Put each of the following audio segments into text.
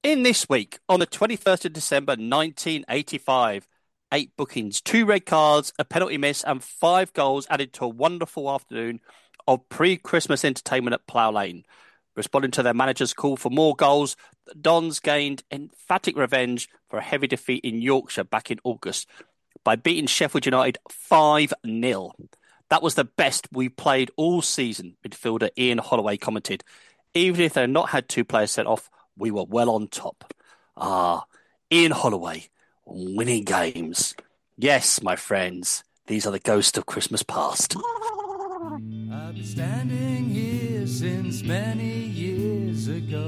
In this week, on the 21st of December 1985, 8 bookings, 2 red cards, a penalty miss, and 5 goals added to a wonderful afternoon of pre-Christmas entertainment at Plough Lane. Responding to their manager's call for more goals, the Dons gained emphatic revenge for a heavy defeat in Yorkshire back in August by beating Sheffield United 5-0. That was the best we played all season, midfielder Ian Holloway commented. Even if they had not had 2 players sent off, we were well on top. Ian Holloway, winning games. Yes, my friends, these are the ghosts of Christmas past. I've been standing here since many years ago.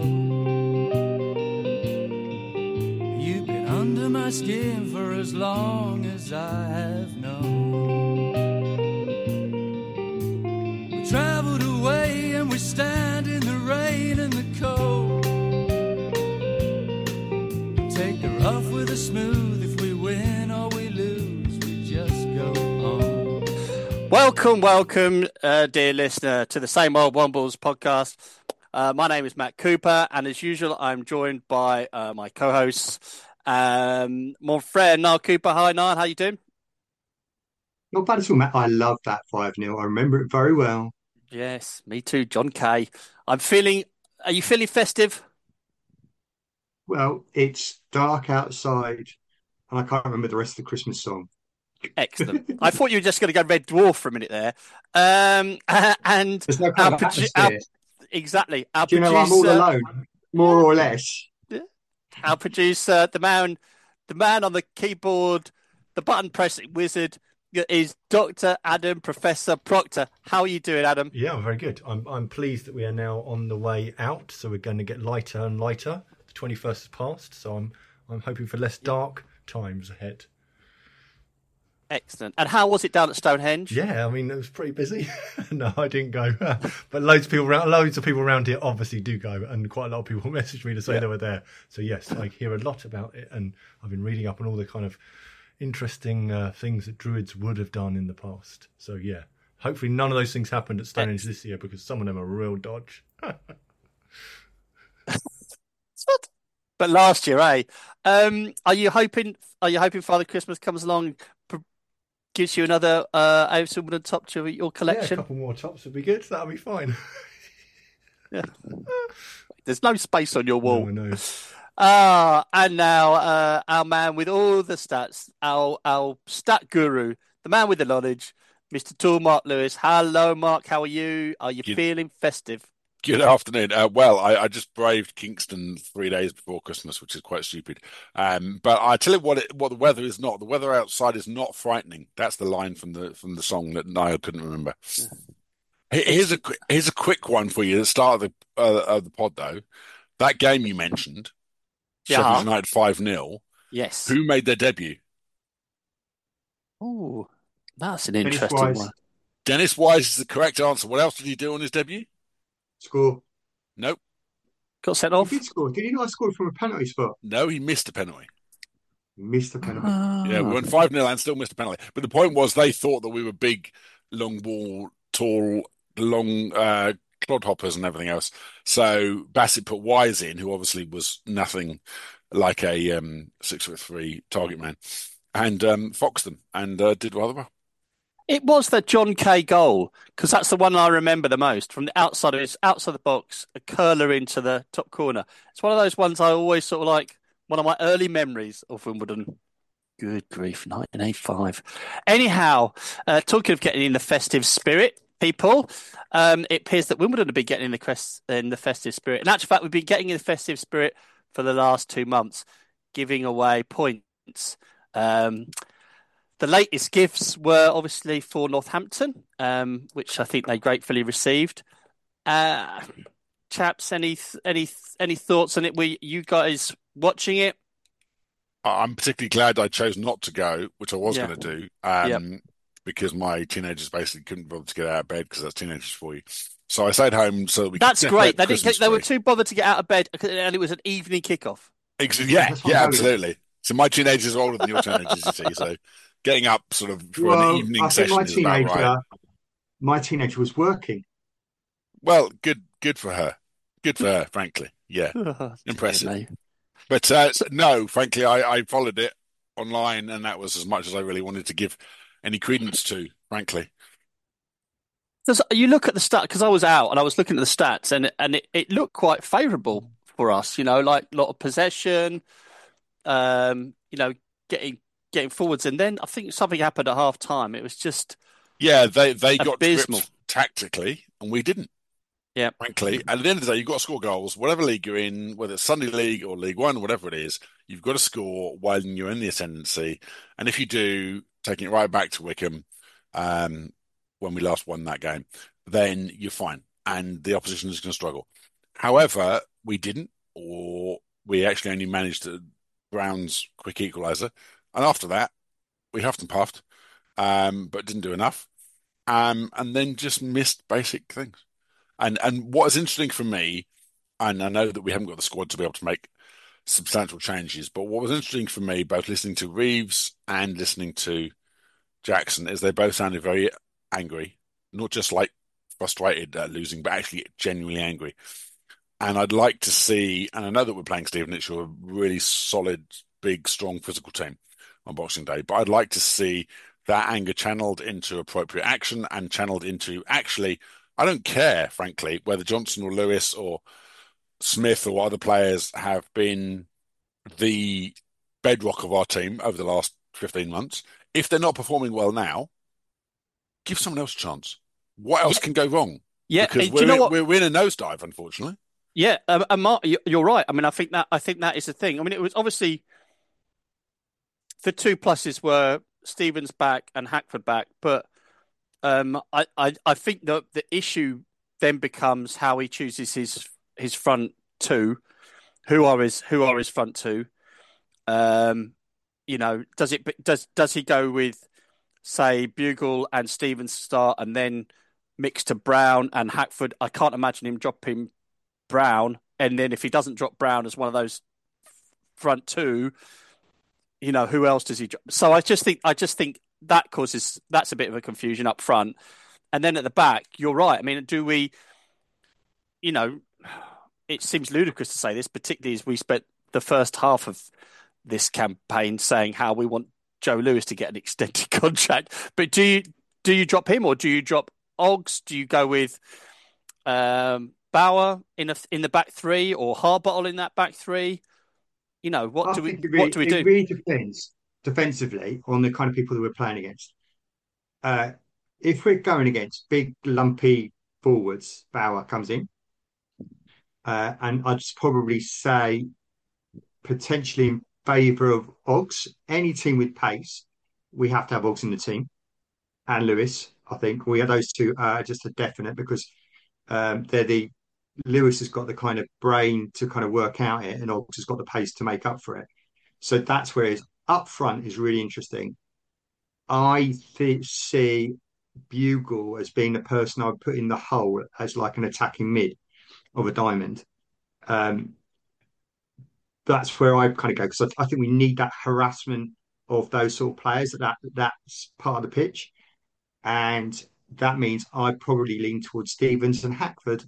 You've been under my skin for as long as I have known. We traveled away and we stand in the rain and the cold. Take the rough with the smooth. If we win or we lose, we just go on. Welcome, dear listener, to the Same Old Wombles podcast. My name is Matt Cooper, and as usual, I'm joined by my co-hosts, mon frère Niall Cooper. Hi, Niall. How you doing? Not bad at all, Matt. I love that 5-0. I remember it very well. Yes, me too, John Kay. Are you feeling festive? Well, it's dark outside, and I can't remember the rest of the Christmas song. Excellent. I thought you were just going to go Red Dwarf for a minute there. And There's no kind of atmosphere. Exactly. Do you know I'm all alone, more or less? Our producer, the man on the keyboard, the button pressing wizard, is Dr. Adam Professor Proctor. How are you doing, Adam? Yeah, I'm very good. I'm pleased that we are now on the way out, so we're going to get lighter and lighter. The 21st has passed, so I'm hoping for less dark times ahead. Excellent. And how was it down at Stonehenge? Yeah, I mean, it was pretty busy. No, I didn't go. But loads of people around here obviously do go, and quite a lot of people messaged me to say they were there. So yes, I hear a lot about it, and I've been reading up on all the kind of interesting things that Druids would have done in the past. So yeah, hopefully none of those things happened at Stonehenge this year, because some of them are real dodge. But last year, eh? Are you hoping Father Christmas comes along, gives you another AFC Wimbledon top to your collection? Yeah, a couple more tops would be good. That'll be fine. Yeah. There's no space on your wall. No. And now our man with all the stats, our stat guru, the man with the knowledge, Mr. Tall Mark Lewis. Hello, Mark. How are you? Are you feeling festive? Good afternoon. I just braved Kingston 3 days before Christmas, which is quite stupid. But I tell you what the weather is not. The weather outside is not frightening. That's the line from the song that Niall couldn't remember. Here's a quick one for you at the start of the pod, though. That game you mentioned, Sheffield United 5-0. Yes. Who made their debut? Oh, that's an interesting one. Dennis Wise is the correct answer. What else did he do on his debut? Score. Nope. Got sent off? He did score. Did he not score from a penalty spot? No, he missed a penalty. Missed a penalty. Yeah, we went 5-0 and still missed a penalty. But the point was they thought that we were big, long ball, tall, long clodhoppers and everything else. So Bassett put Wise in, who obviously was nothing like a 6'3" target man, and foxed them and did rather well. It was the John Kay goal, because that's the one I remember the most. From the outside the box, a curler into the top corner. It's one of those ones I always sort of like, one of my early memories of Wimbledon. Good grief, 1985. Anyhow, talking of getting in the festive spirit, people, it appears that Wimbledon have been getting in the festive spirit. In actual fact, we've been getting in the festive spirit for the last 2 months, giving away points. The latest gifts were obviously for Northampton, which I think they gratefully received. Chaps, any thoughts on it? Were you guys watching it? I'm particularly glad I chose not to go, which I was going to do, because my teenagers basically couldn't bother to get out of bed, because that's teenagers for you. So I stayed home so that we. That's could great. They were too bothered to get out of bed, and it was an evening kickoff. Yeah, absolutely. So my teenagers are older than your teenagers, you see. So getting up sort of for an evening session is about right. My teenager was working. Well, good for her. Good for her, frankly. Yeah, impressive. But no, frankly, I followed it online, and that was as much as I really wanted to give any credence to, frankly. Because you look at the stat, because I was out and I was looking at the stats, and it looked quite favourable for us. Like a lot of possession, you know, getting forwards, and then I think something happened at half time. It was just Yeah, they got abysmal. tripped tactically, and we didn't. Yeah. Frankly, at the end of the day, you've got to score goals, whatever league you're in, whether it's Sunday League or League One, whatever it is. You've got to score while you're in the ascendancy, and if you do, taking it right back to Wickham, um, when we last won that game, then you're fine, and the opposition is going to struggle. However, we didn't, or we actually only managed Brown's quick equaliser, and after that, we huffed and puffed, but didn't do enough, and then just missed basic things. And what is interesting for me, and I know that we haven't got the squad to be able to make substantial changes, but what was interesting for me, both listening to Reeves and listening to Jackson, is they both sounded very angry, not just like frustrated at losing, but actually genuinely angry. And I'd like to see, and I know that we're playing Stevenage, who are a really solid, big, strong physical team on Boxing Day, but I'd like to see that anger channeled into appropriate action and channeled into actually, I don't care, frankly, whether Johnson or Lewis or Smith or other players have been the bedrock of our team over the last 15 months. If they're not performing well now, give someone else a chance. What else can go wrong? Yeah, Because do you know what? we're in a nosedive, unfortunately. Yeah, and Mark, you're right. I mean, I think that is the thing. I mean, it was obviously the two pluses were Stevens back and Hackford back, but I think that the issue then becomes how he chooses his front two. Who are his front two? Does he go with, say, Bugle and Stevens start and then mix to Brown and Hackford? I can't imagine him dropping Brown, and then if he doesn't drop Brown as one of those front two, who else does he drop? So I just think that's a bit of a confusion up front, and then at the back, you're right. I mean, do we? It seems ludicrous to say this, particularly as we spent the first half of this campaign saying how we want Joe Lewis to get an extended contract. But do you drop him, or do you drop Oggs? Do you go with Bauer in the back three, or Harbottle in that back three? What do we do? It really depends defensively on the kind of people that we're playing against. If we're going against big, lumpy forwards, Bauer comes in. And I'd probably say potentially in favour of Oggs. Any team with pace, we have to have Oggs in the team. And Lewis, I think. We have those two just a definite because Lewis has got the kind of brain to kind of work out it, and Oggs has got the pace to make up for it. So that's where his up front is really interesting. I see Bugle as being the person I would put in the hole as like an attacking mid of a diamond. That's where I kind of go because I think we need that harassment of those sort of players that's part of the pitch, and that means I'd probably lean towards Stevens and Hackford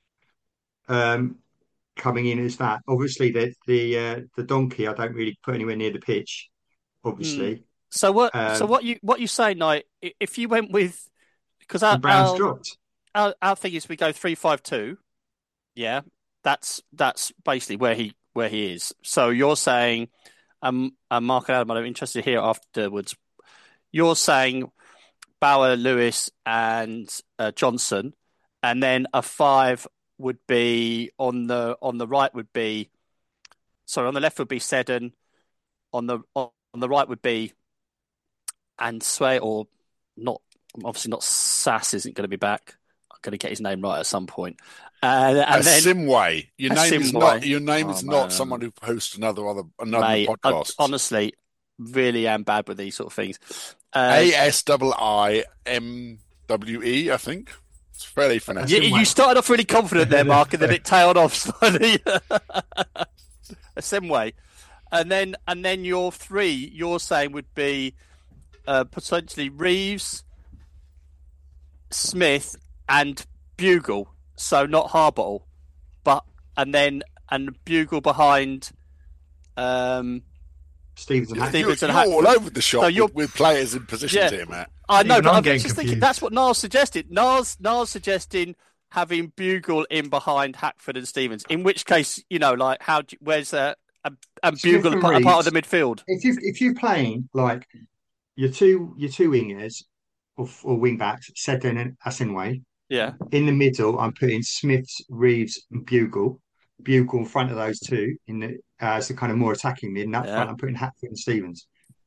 coming in as that. Obviously, the donkey I don't really put anywhere near the pitch. Obviously, So what you say, Knight? If you went with, because Brown's dropped. Our thing is we go 3-5-2. Yeah, that's basically where he is. So you're saying, and Mark and Adam, I'm interested to hear afterwards. You're saying Bauer, Lewis, and Johnson, and then a 5 would be on the right would be, sorry, on the left would be Seddon, on the right would be and Sway, or not, obviously not Sass isn't going to be back. I'm going to get his name right at some point. And then Simway. Your name is not someone who posts another Mate, podcast. I honestly really am bad with these sort of things. ASIIMWE, I think. It's fairly phonetic. You started off really confident there, Mark, and then it tailed off slightly. Simway. And then your 3, you're saying would be potentially Reeves, Smith, and Bugle. So not Harbottle, and Bugle behind Stevens and You're, Hackford. Stevens and you're all Hackford. over the shop So you're with players in positions Yeah. here, Matt. I know, Even but I'm I'm getting just thinking confused. that's what Niles suggested. Niles suggesting having Bugle in behind Hackford and Stevens. In which case, like where's and Smith Bugle a and part of the Reeves. midfield? If you're playing like your two wingers or wing backs, Seddon and Asenway. Yeah. In the middle, I'm putting Smiths, Reeves, and Bugle. Bugle in front of those two in the as the kind of more attacking mid. And up Yeah. front, I'm putting Hackford and Stevens.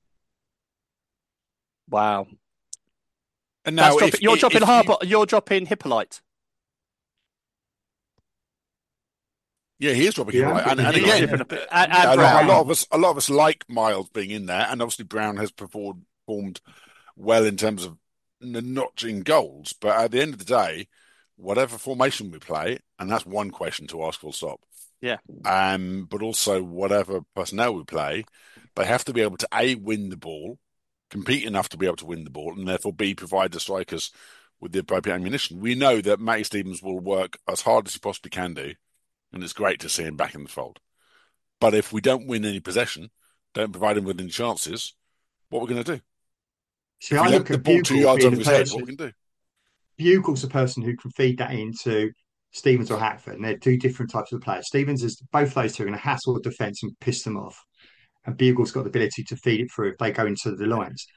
Wow. And That's now, dropping. You're dropping Harper. You're dropping Hippolyte. he is dropping Yeah, him I'm right. And putting You're again, shipping Hippolyte. and a Brown. lot of us like Miles being in there, and obviously Brown has performed well in terms of notching goals. But at the end of the day, whatever formation we play, and that's one question to ask full stop. Yeah. But also whatever personnel we play, they have to be able to A, win the ball, compete enough to be able to win the ball, and therefore B, provide the strikers with the appropriate ammunition. We know that Matty Stevens will work as hard as he possibly can do, and it's great to see him back in the fold. But if we don't win any possession, don't provide him with any chances, what are we going to do? See, If I we let look the at ball 2 Bugle yards being over the his head, what person. are we going to do? Bugle's the person who can feed that into Stevens or Hackford, and they're two different types of players. Stevens is both those two are going to hassle defence and piss them off, and Bugle's got the ability to feed it through if they go into the lines.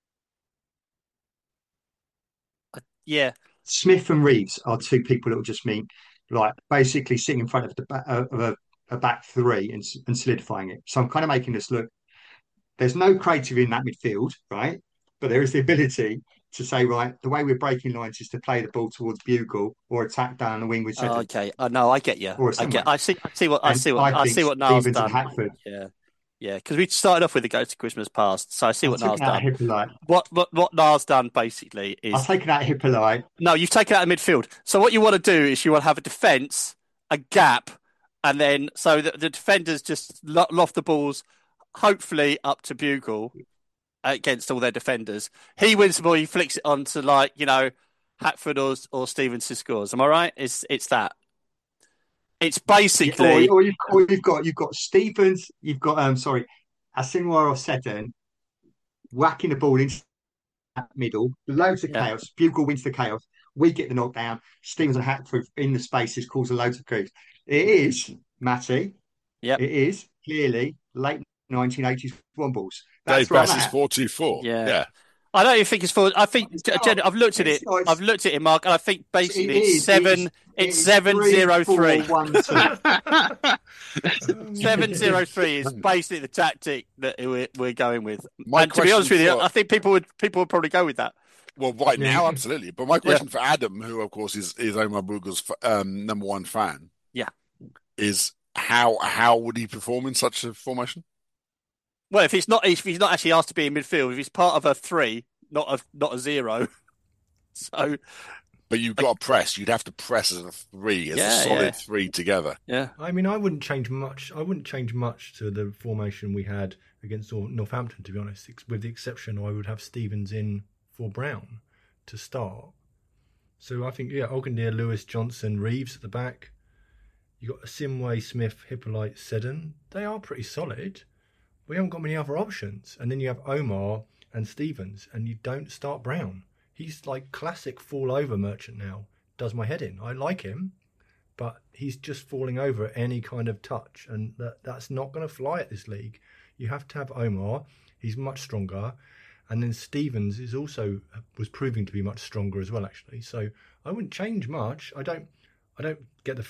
Yeah. Smith and Reeves are two people that will just mean like basically sitting in front of a back three and solidifying it. So I'm kind of making this look. There's no creative in that midfield, right? But there is the ability to say, right, the way we're breaking lines is to play the ball towards Bugle or attack down the wing with Seddon Okay. I know. I get you. or Asenway. I see what And I I think see what Niles Stevens and done. Hackford. Yeah. Yeah. Because we started off with the Ghost of Christmas Past, so I see I've what Niles taken out done. Hippolyte. What Niles done basically I've is taken out Hippolyte. no, you've taken out the midfield. So what you want to do is you want to have a defence, a gap, and then so that the defenders just loft the balls, hopefully up to Bugle against all their defenders. He wins the ball, he flicks it onto Hackford or Stevenson scores. Am I right? It's that. It's Yeah, basically you've got Stevens, you've got Asinwar or Seddon whacking the ball into that middle, loads of yeah. chaos. Bugle wins the chaos. We get the knockdown. Stevens and Hackford in the spaces cause a loads of chaos. It is, Matty. Yep. It is clearly late 1980s Wombles. Dave That's where I'm Bass is at. 4-2-4. Yeah. Yeah. I don't even think it's for. I think I've looked at it. It's not. I've looked at it, Mark, and I think basically It it's is. seven. It It's is 7-0-3. 3-4-1-2. 7-0-3 is basically the tactic that we're going with. My And to be honest with you, question I think people would probably go with that. Well, right Yeah. now, absolutely. But my question for Adam, who of course is Omar Bugle's number one fan, Yeah. is how would he perform in such a formation? Well, if he's not actually asked to be in midfield, if he's part of a 3, not a 0. So, But you've got to press. You'd have to press as a 3, as a solid 3 together. Yeah. I mean, I wouldn't change much. I wouldn't change much to the formation we had against Northampton, to be honest. With the exception, I would have Stevens in for Brown to start. So I think, Ogdendeer, Lewis, Johnson, Reeves at the back. You got Simway, Smith, Hippolyte, Seddon. They are pretty solid. We haven't got many other options. And then you have Omar and Stevens, and you don't start Brown. He's like classic fall over merchant now. Does my head in. I like him, but he's just falling over at any kind of touch, and that's not going to fly at this league. You have to have Omar. He's much stronger, and then Stevens was proving to be much stronger as well, actually. So I wouldn't change much. I don't get the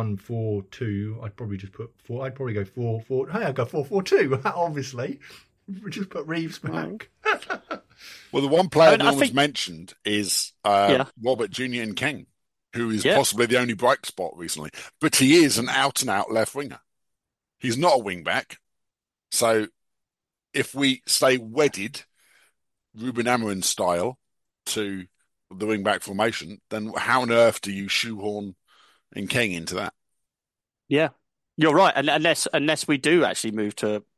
3-1-4-2. I'd probably just put 4. I'd probably go 4-4. Hey, I'd go 4-4-2. Obviously, just put Reeves back. Well, the one player no I one's think... mentioned is Robert Junior and King, who is possibly the only bright spot recently. But he is an out-and-out left winger. He's not a wing back. So if we stay wedded, Ruben Amorim style, to the wing back formation, then how on earth do you shoehorn in King into that? Yeah, you're right. And unless we do actually move to a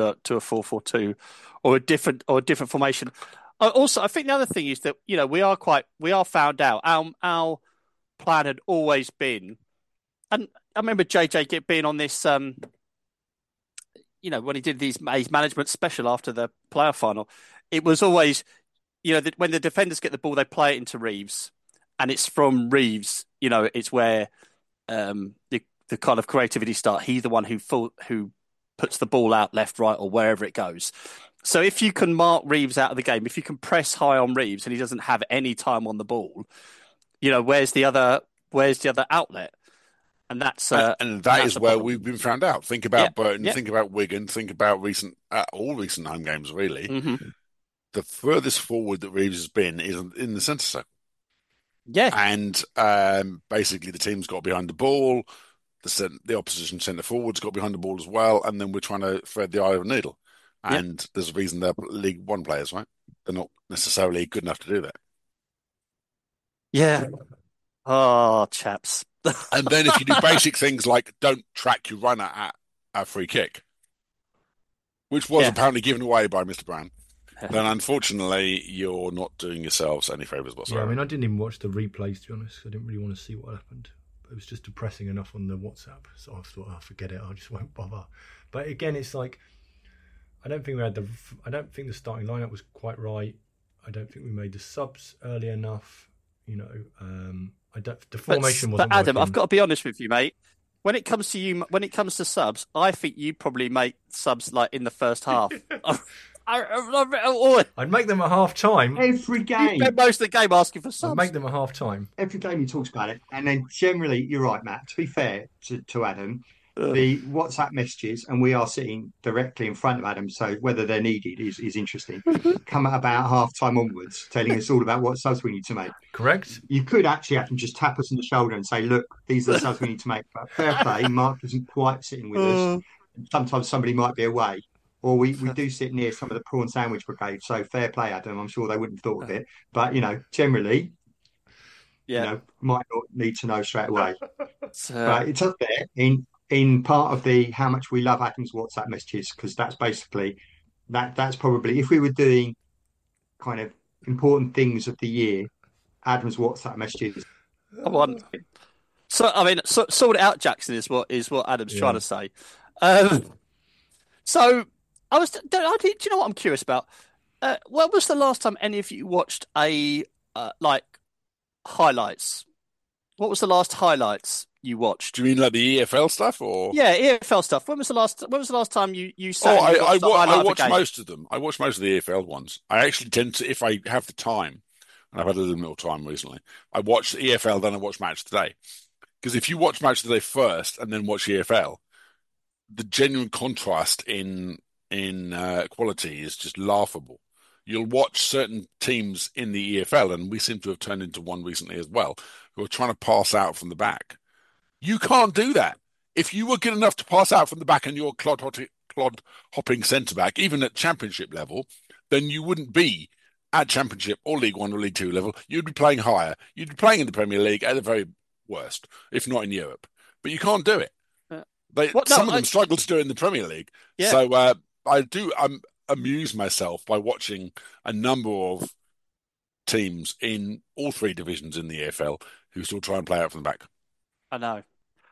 4-4-2 or a different formation. Also, I think the other thing is that we are found out. Our plan had always been, and I remember JJ being on this when he did his management special after the playoff final, it was always, when the defenders get the ball, they play it into Reeves, and it's from Reeves. It's where the kind of creativity start. He's the one who puts the ball out left, right, or wherever it goes. So if you can mark Reeves out of the game, if you can press high on Reeves and he doesn't have any time on the ball, where's the other outlet? And that's that is where we've been found out. Think about Burton, yeah. think about Wigan, think about all recent home games, really. Mm-hmm. The furthest forward that Reeves has been is in the centre circle. Yeah. And basically the team's got behind the ball, the opposition centre forward's got behind the ball as well, and then we're trying to thread the eye of a needle. And there's a reason they're League One players, right? They're not necessarily good enough to do that. Yeah. Oh, chaps. And then if you do basic things like don't track your runner at a free kick, which was apparently given away by Mr. Brown, then unfortunately you're not doing yourselves any favours whatsoever. Yeah, I mean, I didn't even watch the replays, to be honest. I didn't really want to see what happened. It was just depressing enough on the WhatsApp, so I thought, forget it, I just won't bother. But again, it's like, I don't think the starting lineup was quite right. I don't think we made the subs early enough. The formation wasn't. But Adam, working. I've got to be honest with you, mate. When it comes to subs, I think you probably make subs like in the first half. I'd make them at half time. Every game. You spend most of the game asking for subs. I'd make them at half time. Every game he talks about it. And then generally, you're right, Matt. To be fair to Adam, the WhatsApp messages, and we are sitting directly in front of Adam, so whether they're needed is interesting, come at about half time onwards, telling us all about what subs we need to make. Correct. You could actually have to just tap us on the shoulder and say, look, these are the subs we need to make. But fair play, Mark isn't quite sitting with us. Sometimes somebody might be away. Or we do sit near some of the prawn sandwich brigade. So fair play, Adam. I'm sure they wouldn't have thought of it. But, generally, might not need to know straight away. But it's up there in part of the how much we love Adam's WhatsApp messages, because that's basically, that's probably, if we were doing kind of important things of the year, Adam's WhatsApp messages. So, I mean, sort it out, Jackson, is what Adam's trying to say. So... do you know what I'm curious about? When was the last time any of you watched highlights? What was the last highlights you watched? Do you mean like the EFL stuff, or? Yeah, EFL stuff. When was the last time you sat? I watched most of them. I watched most of the EFL ones. I actually tend to, if I have the time, and I've had a little more time recently, I watch the EFL, then I watch Match Today. Because if you watch Match Today first and then watch EFL, the genuine contrast in quality is just laughable. You'll watch certain teams in the EFL, and we seem to have turned into one recently as well, who are trying to pass out from the back. You can't do that. If you were good enough to pass out from the back and you're clod hopping centre back, even at Championship level, then you wouldn't be at Championship or League One or League Two level. You'd be playing higher. You'd be playing in the Premier League at the very worst, if not in Europe. But you can't do it. Some of them struggle to do it in the Premier League. Yeah. So I do amuse myself by watching a number of teams in all three divisions in the EFL who still try and play out from the back. I know.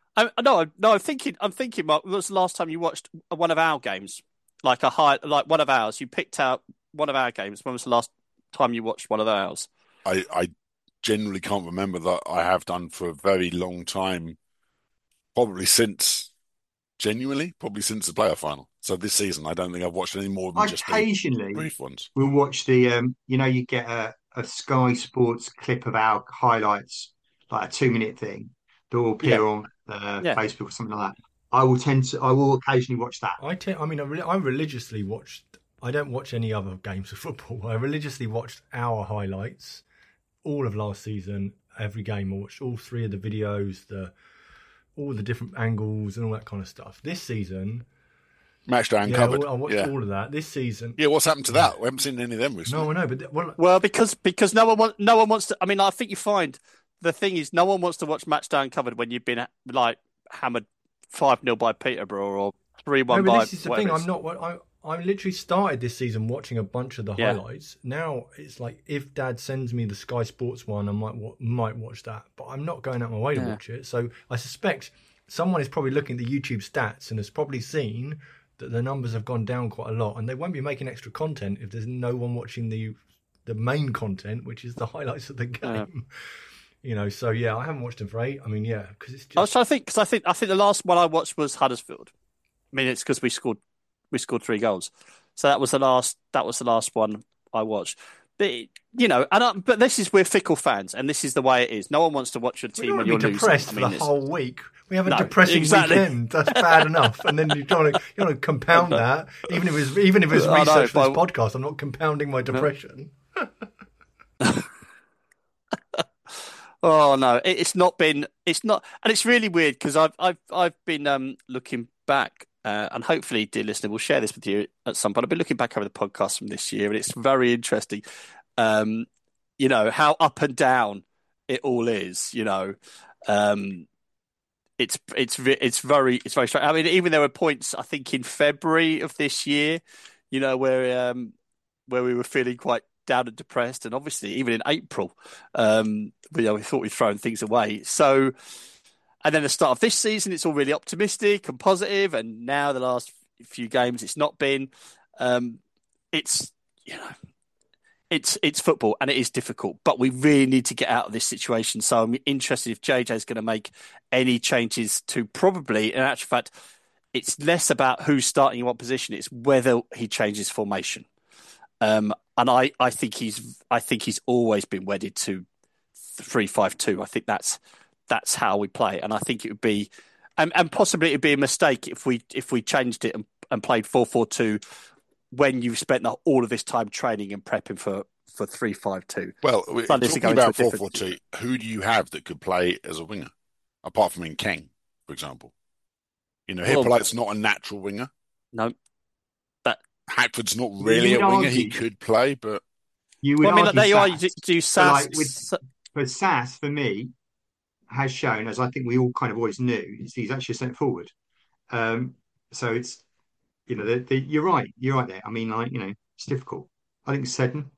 I'm thinking, Mark, when was the last time you watched one of our games? Like one of ours. You picked out one of our games. When was the last time you watched one of ours? I generally can't remember that. I have done for a very long time, probably since the playoff final. So this season, I don't think I've watched any more than just occasionally brief ones. We'll watch the, you get a Sky Sports clip of our highlights, like a 2-minute thing that will appear on Facebook or something like that. I will occasionally watch that. I religiously watched. I don't watch any other games of football. I religiously watched our highlights, all of last season, every game. I watched all three of the videos, all the different angles and all that kind of stuff. This season, Matchday Uncovered. I watched all of that this season. Yeah, what's happened to that? We haven't seen any of them recently. No, I know, but because no one wants to. I mean, I think you find the thing is no one wants to watch Matchday Uncovered when you've been like hammered 5-0 by Peterborough or 3-1 by. This is the thing. I literally started this season watching a bunch of the highlights. Now it's like if Dad sends me the Sky Sports one, I might watch that, but I'm not going out my way to watch it. So I suspect someone is probably looking at the YouTube stats and has probably seen that the numbers have gone down quite a lot, and they won't be making extra content if there's no one watching the main content, which is the highlights of the game. So yeah, I haven't watched them for 8. I mean, yeah, because it's just. I was trying to think, because I think the last one I watched was Huddersfield. I mean, it's because we scored 3 goals, so that was the last one I watched. But but this is, we're fickle fans, and this is the way it is. No one wants to watch your team when you're losing. Depressed for the whole week. We have a depressing weekend. That's bad enough, and then you want to compound that. Even if it's research for this podcast, I'm not compounding my depression. Oh no, it's not, and it's really weird because I've been looking back, and hopefully, dear listener, we'll share this with you at some point. I've been looking back over the podcast from this year, and it's very interesting. How up and down it all is. It's very strange. I mean, even there were points, I think, in February of this year, where we were feeling quite down and depressed, and obviously even in April, we thought we'd thrown things away. So, and then the start of this season, it's all really optimistic and positive, and now the last few games, it's not been. It's football, and it is difficult, but we really need to get out of this situation. So I'm interested if JJ is going to make any changes to, probably, in actual fact, it's less about who's starting in what position; it's whether he changes formation. And I think he's always been wedded to 3-5-2. I think that's how we play, and I think it would be, and possibly it'd be a mistake if we changed it and played 4-4-2 when you've spent all of this time training and prepping for 3-5-2. Well, talking about 4-4-2, who do you have that could play as a winger, apart from Keng, for example? Hippolyte's not a natural winger. No. Hackford's not really a winger. He could play, but you would. Do Sass. But Sass, for me, has shown, as I think we all kind of always knew, he's actually sent forward. So it's, you're right there. I mean, it's difficult. I think Seddon.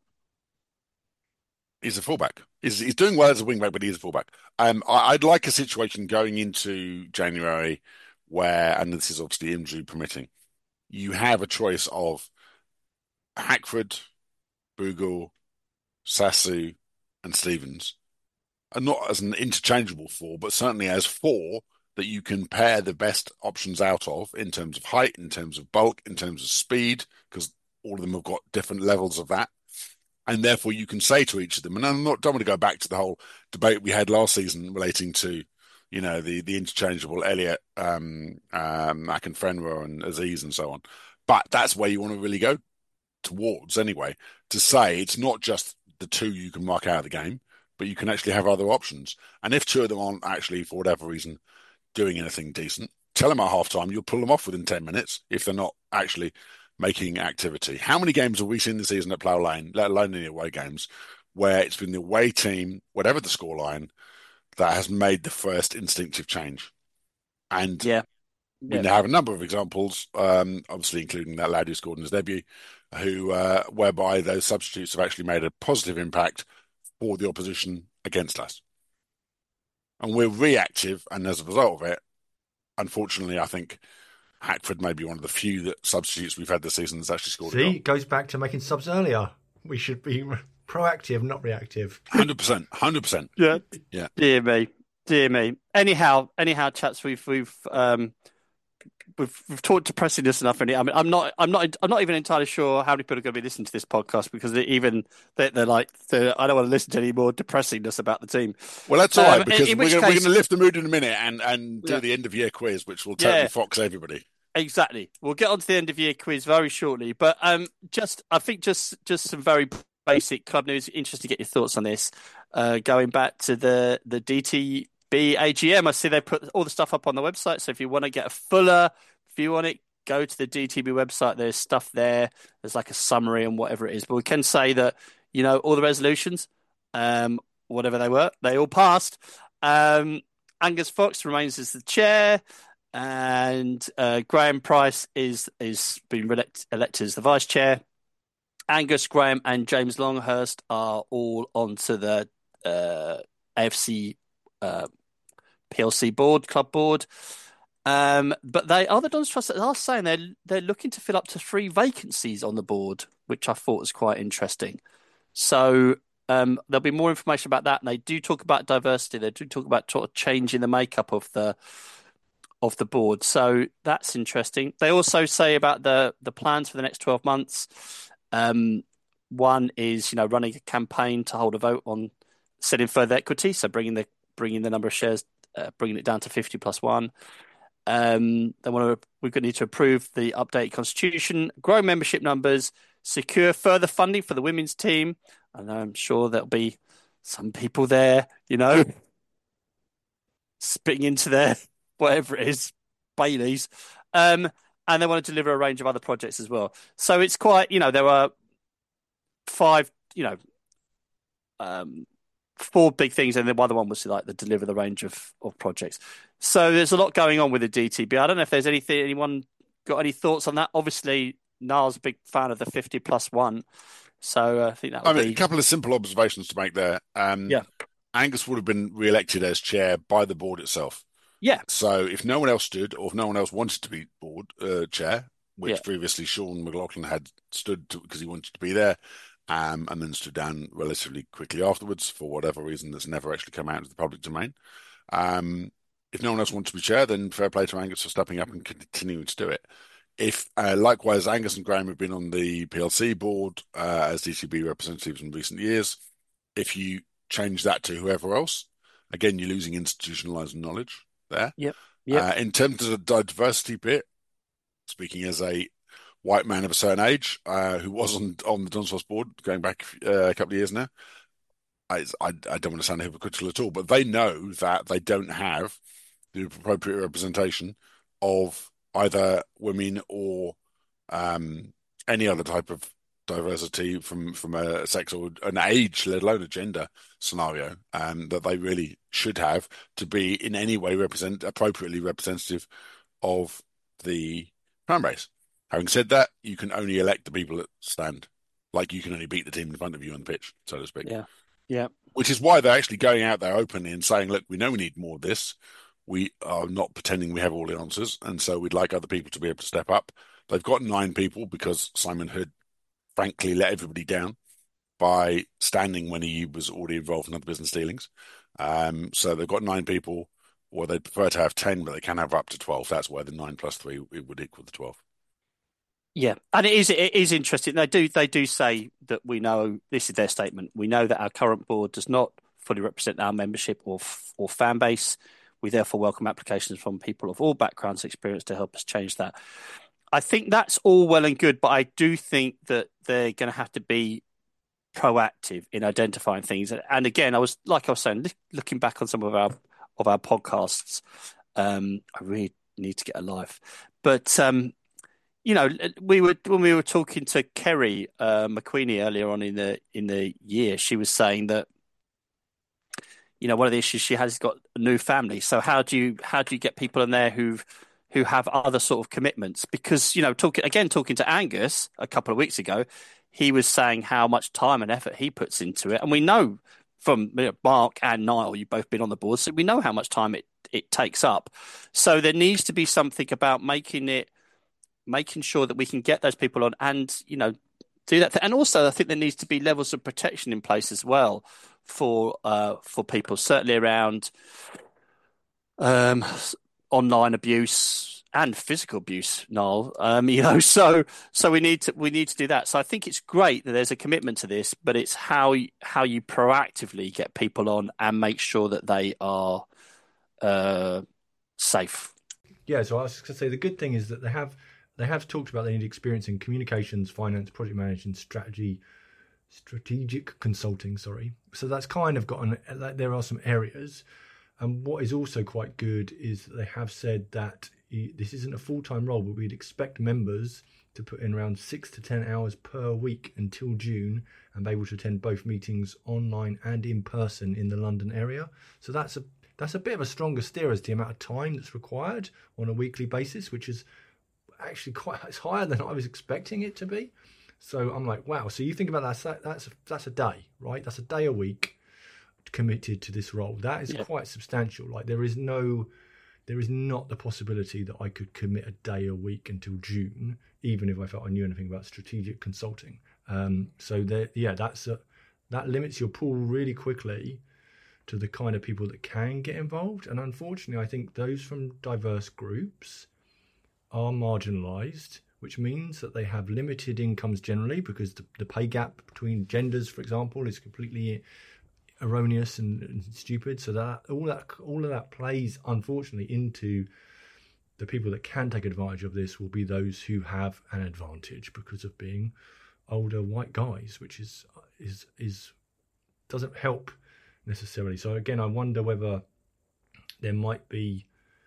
He's a fullback. He's doing well as a wingback, but he's a fullback. I'd like a situation going into January where, and this is obviously injury permitting, you have a choice of Hackford, Bogle, Sassu, and Stevens, and not as an interchangeable 4, but certainly as 4 that you can pair the best options out of in terms of height, in terms of bulk, in terms of speed, because all of them have got different levels of that. And therefore you can say to each of them, and don't want to go back to the whole debate we had last season relating to, the interchangeable Elliott, Akinfenwa and Aziz and so on. But that's where you want to really go towards anyway, to say it's not just the 2 you can mark out of the game, but you can actually have other options. And if 2 of them aren't actually, for whatever reason, doing anything decent, tell them at half-time, you'll pull them off within 10 minutes if they're not actually making activity. How many games have we seen this season at Plough Lane, let alone in the away games, where it's been the away team, whatever the scoreline, that has made the first instinctive change? And we have a number of examples, obviously including that lad who scored in his debut, whereby those substitutes have actually made a positive impact for the opposition against us. And we're reactive, and as a result of it, unfortunately, I think Hackford may be one of the few substitutes we've had this season that's actually scored a goal. It goes back to making subs earlier. We should be proactive, not reactive. 100%. Yeah. Yeah. Dear me. Anyhow, chats. We've talked depressingness enough. I mean, I'm not even entirely sure how many people are going to be listening to this podcast, because they're like, I don't want to listen to any more depressingness about the team. Well, that's all right, because we're going to lift the mood in a minute and do the end of year quiz, which will totally fox everybody. Exactly. We'll get on to the end of year quiz very shortly, but I think just some very basic club news. Interested to get your thoughts on this. Going back to the DTB AGM, I see they put all the stuff up on the website. So if you want to get a fuller view on it, go to the DTB website. There's stuff there. There's like a summary and whatever it is. But we can say that, all the resolutions, whatever they were, they all passed. Angus Fox remains as the chair, and Graham Price is been elected as the vice chair. Angus, Graham, and James Longhurst are all onto the AFC PLC board, club board. But the Dons Trust are saying they're looking to fill up to 3 vacancies on the board, which I thought was quite interesting. So there'll be more information about that. And they do talk about diversity. They do talk about sort of changing the makeup of the board. So that's interesting. They also say about the plans for the next 12 months. One is, running a campaign to hold a vote on setting further equity, so bringing the number of shares, bringing it down to 50 plus one. We're going to need to approve the updated constitution, grow membership numbers, secure further funding for the women's team. And I'm sure there'll be some people there, spitting into their whatever it is, Baileys. And they want to deliver a range of other projects as well. So it's quite, there are 5, 4 big things, and then the other one was like the deliver the range of projects. So there's a lot going on with the DTB. I don't know if there's anyone got any thoughts on that. Obviously, Niall's a big fan of the 50 plus one. So I think that would be... a couple of simple observations to make there. Yeah. Angus would have been re-elected as chair by the board itself. Yeah. So if no one else stood, or if no one else wanted to be board chair, which previously Sean McLaughlin had stood because he wanted to be there, and then stood down relatively quickly afterwards for whatever reason that's never actually come out into the public domain. If no one else wanted to be chair, then fair play to Angus for stepping up and continuing to do it. If likewise, Angus and Graham have been on the PLC board as DTB representatives in recent years. If you change that to whoever else, again, you're losing institutionalized knowledge there. Yep. In terms of the diversity bit, speaking as a white man of a certain age who was on the Donsfos board going back a couple of years now, I don't want to sound hypocritical at all, but they know that they don't have the appropriate representation of either women or any other type of diversity from a sex or an age, let alone a gender scenario, that they really should have to be in any way appropriately representative of the fan base. Having said that, you can only elect the people that stand. Like, you can only beat the team in front of you on the pitch, so to speak. Yeah. Which is why they're actually going out there openly and saying, look, we know we need more of this. We are not pretending we have all the answers, and so we'd like other people to be able to step up. They've got 9 people because Simon Hood frankly let everybody down by standing when he was already involved in other business dealings. So they've got 9 people, or they'd prefer to have 10, but they can have up to 12. That's why the 9 plus 3 it would equal the 12. Yeah, and it is interesting. They do say that we know, this is their statement, we know that our current board does not fully represent our membership or fan base. We therefore welcome applications from people of all backgrounds and experience to help us change that. I think that's all well and good, but I do think that they're going to have to be proactive in identifying things. And again, I was saying, looking back on some of our podcasts, I really need to get a life. But when we were talking to Kerry McQueenie earlier on in the year, she was saying that one of the issues she has got a new family. So how do you get people in there who have other sort of commitments? Because talking to Angus a couple of weeks ago, he was saying how much time and effort he puts into it, and we know from Mark and Niall, you've both been on the board, so we know how much time it takes up. So there needs to be something about making sure that we can get those people on and do that. And also, I think there needs to be levels of protection in place as well for people, certainly around online abuse and physical abuse, Niall. So we need to do that. So I think it's great that there's a commitment to this, but it's how you proactively get people on and make sure that they are safe. Yeah, so I was going to say the good thing is that they have talked about they need experience in communications, finance, project management, strategic consulting. Sorry, so that's kind of there are some areas. And what is also quite good is that they have said that this isn't a full-time role, but we'd expect members to put in around 6 to 10 hours per week until June and be able to attend both meetings online and in person in the London area. So that's a bit of a stronger steer as to the amount of time that's required on a weekly basis, which is actually it's higher than I was expecting it to be. So I'm like, wow. So you think about that, that's a day, right? That's a day a week committed to this role. That is quite substantial. Like there is no there is not the possibility that I could commit a day a week until June, even if I felt I knew anything about strategic consulting. So that limits your pool really quickly to the kind of people that can get involved. And unfortunately, I think those from diverse groups are marginalised, which means that they have limited incomes generally, because the pay gap between genders, for example, is completely erroneous and stupid. So that all of that plays, unfortunately, into the people that can take advantage of this will be those who have an advantage because of being older white guys, which is doesn't help necessarily. So again, I wonder whether there might be,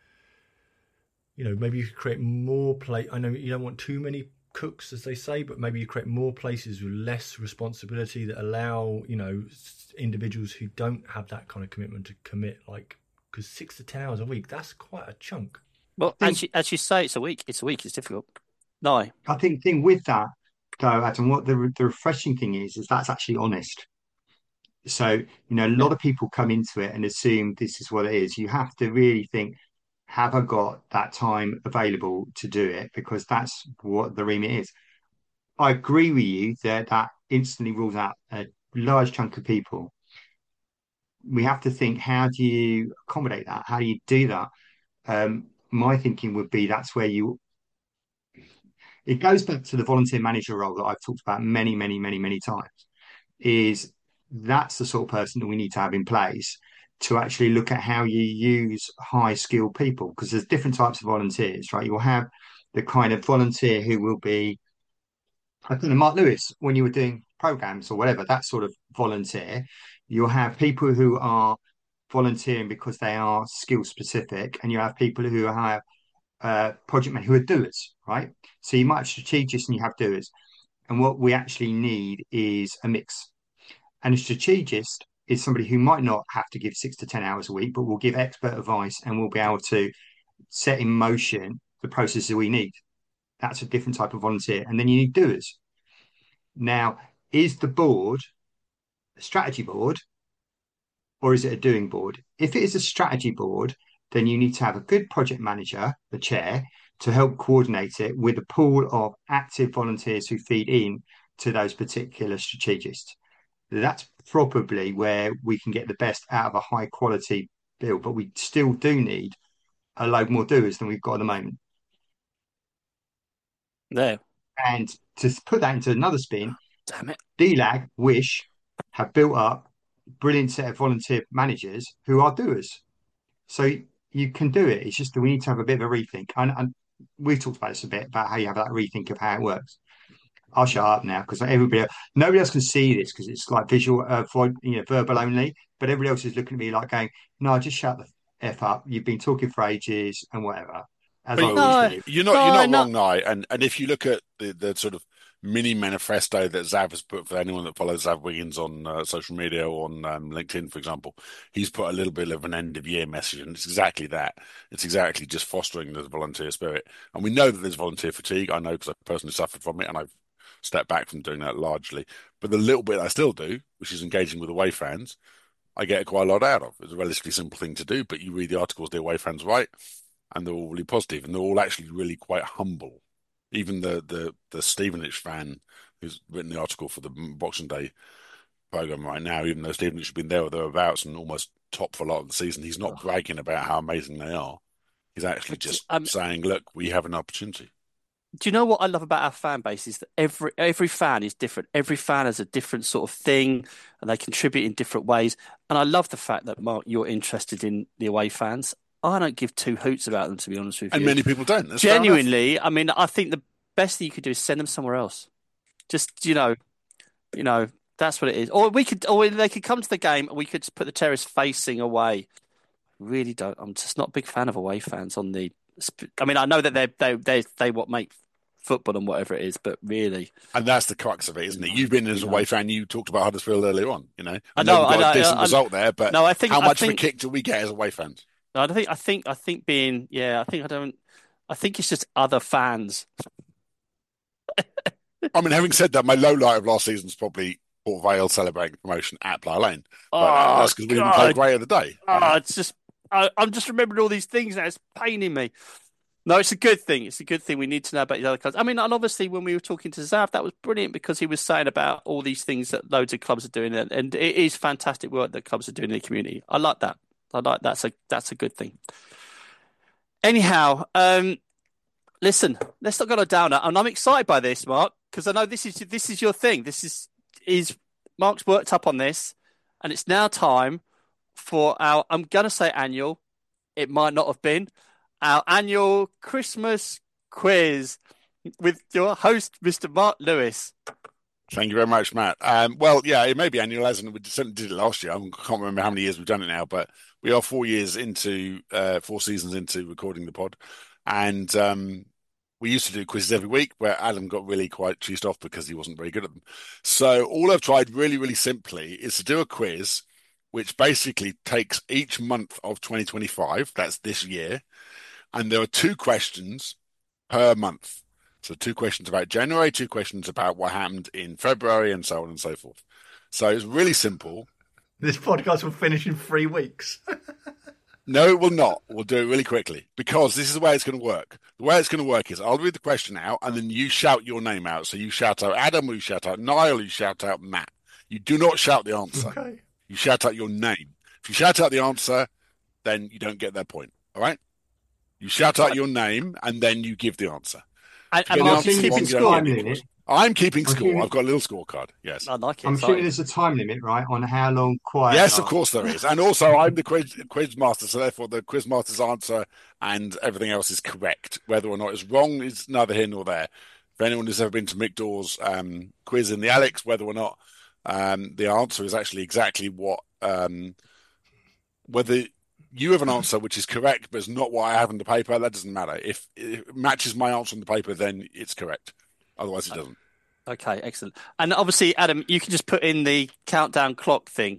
maybe you could create more I know you don't want too many cooks, as they say, but maybe you create more places with less responsibility that allow, individuals who don't have that kind of commitment to commit, because 6 to 10 hours a week, that's quite a chunk. Well, as you say, it's a week. It's difficult. No. I think the thing with that, though, Adam, what the refreshing thing is that's actually honest. So, a lot of people come into it and assume this is what it is. You have to really think, have I got that time available to do it? Because that's what the remit is. I agree with you that instantly rules out a large chunk of people. We have to think, how do you accommodate that? How do you do that? My thinking would be that's where it goes back to the volunteer manager role that I've talked about many, many, many, many times, is that's the sort of person that we need to have in place to actually look at how you use high skilled people, because there's different types of volunteers, right? You'll have the kind of volunteer who will be, I don't know, Mark Lewis, when you were doing programs or whatever, that sort of volunteer. You'll have people who are volunteering because they are skill specific, and you have people who have project men who are doers, right? So you might have strategists and you have doers. And what we actually need is a mix. And a strategist is somebody who might not have to give 6 to 10 hours a week, but will give expert advice and will be able to set in motion the processes we need. That's a different type of volunteer. And then you need doers. Now, is the board a strategy board, or is it a doing board? If it is a strategy board, then you need to have a good project manager, the chair, to help coordinate it with a pool of active volunteers who feed in to those particular strategists. That's probably where we can get the best out of a high quality build, but we still do need a load more doers than we've got at the moment. There. And to put that into another spin, Damn it. DLAG, Wish have built up a brilliant set of volunteer managers who are doers. So you can do it. It's just that we need to have a bit of a rethink. And we've talked about this a bit, about how you have that rethink of how it works. I'll shut up now because nobody else can see this because it's like visual, verbal only. But everybody else is looking at me like going, "No, just shut the f up. You've been talking for ages and whatever." As I always do. You're not wrong, Nye. And if you look at the sort of mini manifesto that Zav has put, for anyone that follows Zav Wiggins on social media or on LinkedIn, for example, he's put a little bit of an end of year message, and it's exactly that. It's exactly just fostering the volunteer spirit. And we know that there's volunteer fatigue. I know because I personally suffered from it, and I've stepped back from doing that largely. But the little bit I still do, which is engaging with away fans, I get quite a lot out of. It's a relatively simple thing to do, but you read the articles the away fans write, and they're all really positive, and they're all actually really quite humble. Even the Stevenage fan who's written the article for the Boxing Day program right now, even though Stevenage has been there or thereabouts and almost top for a lot of the season, he's not bragging about how amazing they are. He's actually just saying, "Look, we have an opportunity." Do you know what I love about our fan base is that every fan is different. Every fan has a different sort of thing, and they contribute in different ways. And I love the fact that, Mark, you're interested in the away fans. I don't give two hoots about them, to be honest with you. And many people don't. That's genuinely. I mean, I think the best thing you could do is send them somewhere else. Just that's what it is. Or they could come to the game and we could just put the terrace facing away. Really don't. I'm just not a big fan of away fans on the. I mean, I know that they what make football and whatever it is, but really, and that's the crux of it, isn't it? You've been as a away fan. You talked about Huddersfield earlier on. I know. We got a decent result there, but no, I think how much of a kick do we get as away fans? No, I think it's just other fans. I mean, having said that, my low light of last season is probably Port Vale celebrating promotion at Bly Lane. But that's because we didn't play great of the day. It's just I'm just remembering all these things now. It's paining me. No, it's a good thing. It's a good thing. We need to know about the other clubs. I mean, and obviously, when we were talking to Zav, that was brilliant because he was saying about all these things that loads of clubs are doing, and it is fantastic work that clubs are doing in the community. I like that. I like that's a good thing. Anyhow, listen, let's not go on a downer, and I'm excited by this, Mark, because I know this is your thing. This is Mark's worked up on this, and it's now time for our. I'm gonna say annual. It might not have been our annual Christmas quiz with your host, Mr. Mark Lewis. Thank you very much, Matt. Well, yeah, it may be annual, as we certainly did it last year. I can't remember how many years we've done it now, but we are 4 seasons into recording the pod. And we used to do quizzes every week where Adam got really quite cheesed off because he wasn't very good at them. So all I've tried really, really simply is to do a quiz which basically takes each month of 2025, that's this year, and there are 2 questions per month. So 2 questions about January, 2 questions about what happened in February, and so on and so forth. So it's really simple. This podcast will finish in 3 weeks. No, it will not. We'll do it really quickly because this is the way it's going to work. The way it's going to work is I'll read the question out and then you shout your name out. So you shout out Adam, or you shout out Niall, or you shout out Matt. You do not shout the answer. Okay. You shout out your name. If you shout out the answer, then you don't get their point. All right? You shout out your name and then you give the answer. And Get the Mark's answer keeping wrong, you don't score. get any points. I'm keeping score. assuming- I've got a little scorecard. Yes. I like it. I'm Exciting. assuming there's a time limit, right, on how long quiet. Yes, of lasts. course there is. And also, I'm the quiz master, so therefore the quiz master's answer and everything else is correct. Whether or not it's wrong is neither here nor there. If anyone has ever been to Mick Dawes' quiz in the Alex, whether or not the answer is actually exactly what, whether you have an answer which is correct but it's not what I have on the paper, that doesn't matter. If it matches my answer on the paper, then it's correct. Otherwise, it doesn't. Okay, excellent. And obviously, Adam, you can just put in the countdown clock thing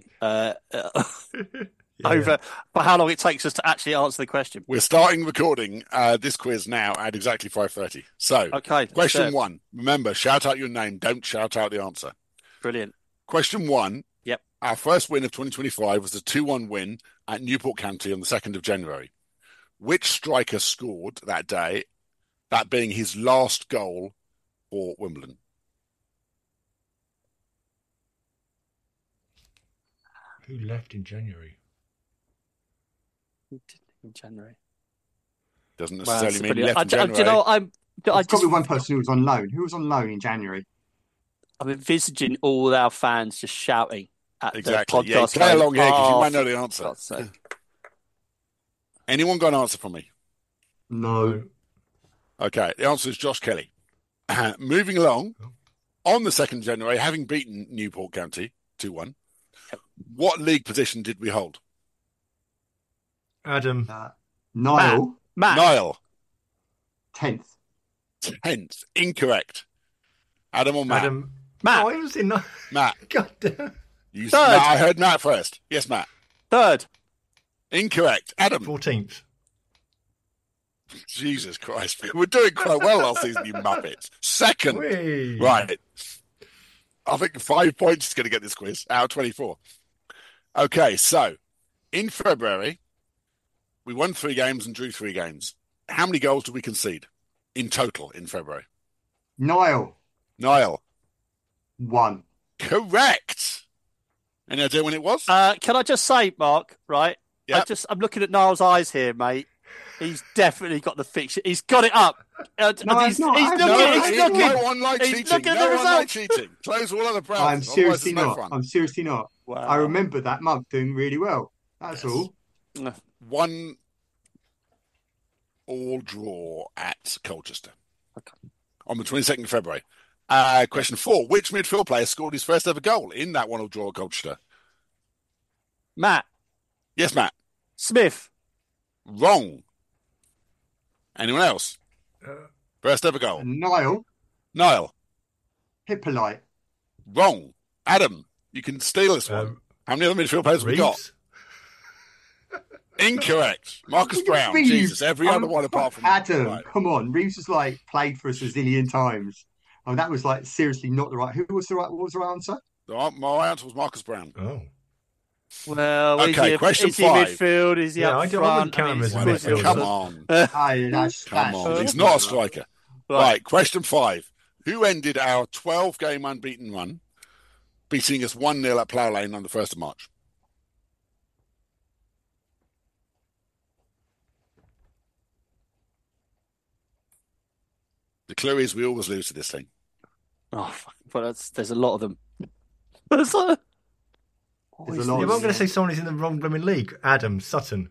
over for how long it takes us to actually answer the question. We're starting recording this quiz now at exactly 5:30. So, Okay, question so- 1. Remember, shout out your name. Don't shout out the answer. Brilliant. Question 1. Yep. Our first win of 2025 was the 2-1 win at Newport County on the 2nd of January. Which striker scored that day, that being his last goal for Wimbledon? Who left in January? In January. Doesn't Wow, necessarily that's mean he brilliant. left in Do you January. know, I There's just probably one person who was on loan. Who was on loan in January? I'm envisaging all our fans just shouting at Exactly. the Yeah, podcast. play along here because you "Oh, might know the for answer. God's sake." Anyone got an answer for me? No. Okay, the answer is Josh Kelly. Moving along, on the 2nd of January, having beaten Newport County 2-1, what league position did we hold? Adam. Niall, Matt, Niall, 10th. 10th. Incorrect. Adam or Matt? Adam. Matt. Oh, he was in. Matt. God damn. You, Third. no, I heard Matt first. Yes, Matt. third. Incorrect. Adam. 14th. Jesus Christ. We're doing quite well last season, you muppets. Second. Whee. Right. I think 5 points is going to get this quiz out of 24. Okay, so in February, we won 3 games and drew 3 games. How many goals did we concede in total in February? Niall, Niall. 1. Correct. Any idea when it was? Can I just say, Mark? Right. Yep. I'm looking at Niall's eyes here, mate. He's definitely got the fixture. He's got it up. No, he's it's not. he's I looking. haven't. He's No, looking. No one likes He's cheating. looking at No the one likes results. cheating. Close all other browsers. I'm Otherwise, seriously there's no not. fun. I'm seriously not. Wow. I remember that month doing really well. That's Yes. all. 1 all draw at Colchester. Okay. On the 22nd of February. Question 4. Which midfield player scored his first ever goal in that 1 all draw at Colchester? Matt Yes, Matt. Smith. Wrong. Anyone else? First ever goal. Niall, Niall. Hippolyte. Wrong. Adam, you can steal this one. How many other midfield players have we got? Reeves. Incorrect. Marcus Brown. Reeves. Jesus, every other one apart from Adam. Right. Come on, Reeves was like played for us a zillion times. Oh, that was like seriously not the right. Who was the right? What was the right answer? My answer was Marcus Brown. Oh. Well, Okay, question is he 5. midfield? Is he Yeah, up I wouldn't front? count him as a Well, midfielder. come on. Come on. He's not a striker. Right, question 5. Who ended our 12-game unbeaten run, beating us 1-0 at Plough Lane on the 1st of March? The clue is we always lose to this thing. Oh, fuck. Well, there's a lot of them. There's a- There's a lot Yeah, of but I'm going to them. say someone who's in the wrong blooming league. Adam Sutton.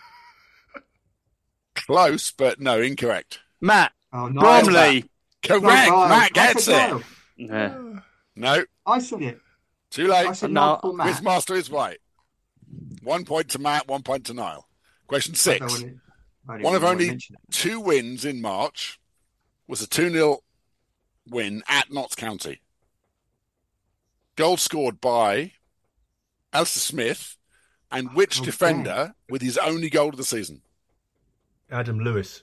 Close, but no, incorrect. Matt Oh, Niall. Bromley. Correct. No, Niall. Matt I gets said it. Niall. Yeah. No, I said it. too I late. said No, Niall for Matt. Quizmaster is right. 1 point to Matt, 1 point to Niall. Question I don't 6. want to- One of want to only mention it. 2 wins in March was a 2-0 win at Notts County. Goal scored by Alistair Smith, and which Oh, defender with his only goal of the season? Adam Lewis.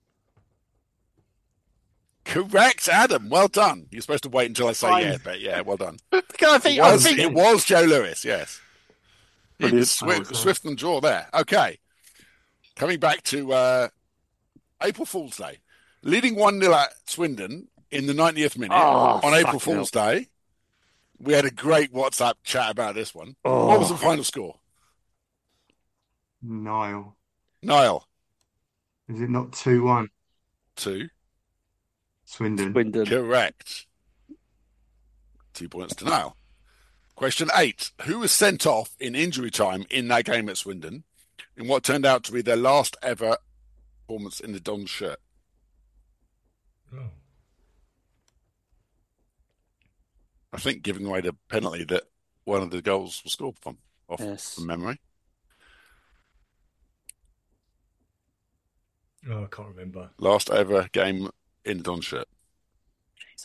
Correct, Adam. Well done. You're supposed to wait until I say Fine. yeah, but yeah, well done. I It was Joe Lewis, yes. Brilliant. Swift and draw there. Okay. Coming back to April Fool's Day. Leading 1-0 at Swindon in the 90th minute on April fucking Fool's Day. We had a great WhatsApp chat about this one. Oh. What was the final score? Niall. Niall, Is it not 2-1? 2. Swindon. Swindon. Correct. 2 points to Niall. Question 8. Who was sent off in injury time in that game at Swindon in what turned out to be their last ever performance in the Dons shirt? Oh. I think giving away the penalty that one of the goals was scored from, Yes. from memory. Oh, I can't remember. Last ever game in the Dons shirt. Jesus.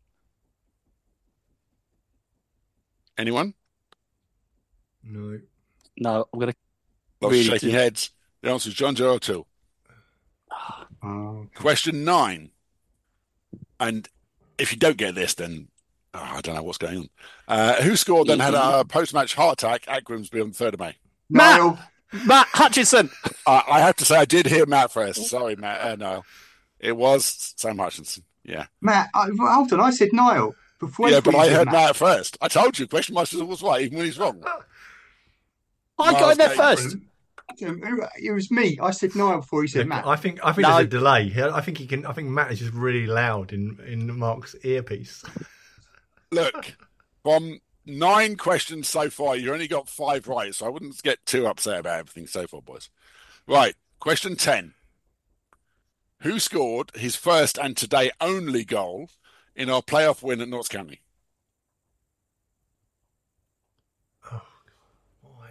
Anyone? No. No, I'm going to. Lots Really of shaking do. heads. The answer is John Joe O'Toole. Oh, Question 9. And if you don't get this, then I don't know what's going on. Who scored then had a post-match heart attack at Grimsby on the 3rd of May? Niall. Matt Hutchinson. I have to say I did hear Matt first. Sorry, Matt. No, it was Sam Hutchinson. Yeah. Matt, hold on. I said Niall. Before Yeah, but I said heard Matt first. I told you, question master was right, even when he's wrong. I got in there first. It was me. I said Niall before he said Matt. I think No. there's a delay. I think he can. I think Matt is just really loud in Mark's earpiece. Look, from 9 questions so far, you only got 5 right, so I wouldn't get too upset about everything so far, boys. Right, question 10. Who scored his first and today only goal in our playoff win at Notts County? Oh, why?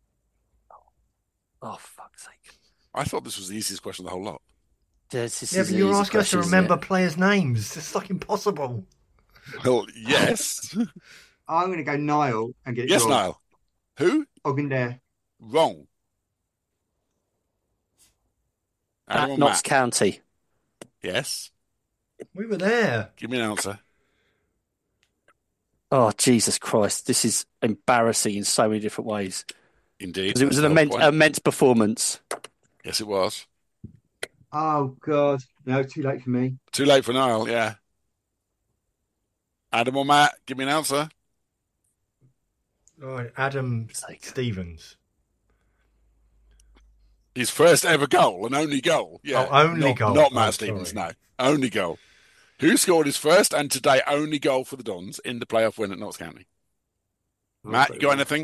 Oh, fuck's sake. I thought this was the easiest question of the whole lot. This Yeah, is but you're easy asking us to questions, remember isn't it? players' names. It's like impossible. Well, yes. I'm going to go Niall and get it Yes, wrong. Niall. Who? Ogundare. Wrong. Adam At or Notts Matt? County. Yes. We were there. Give me an answer. Oh, Jesus Christ. This is embarrassing in so many different ways. Indeed. Because it was an That's the whole point. immense performance. Yes, it was. Oh, God. No, too late for me. Too late for Niall, yeah. Adam or Matt, give me an answer. All right, Adam Sake. Stevens. His first ever goal, an only goal. Yeah. Oh, only Not- goal. Not Oh, Matt Stevens, sorry. no. Only goal. Who scored his first and today only goal for the Dons in the playoff win at Notts County? Matt, you got anything?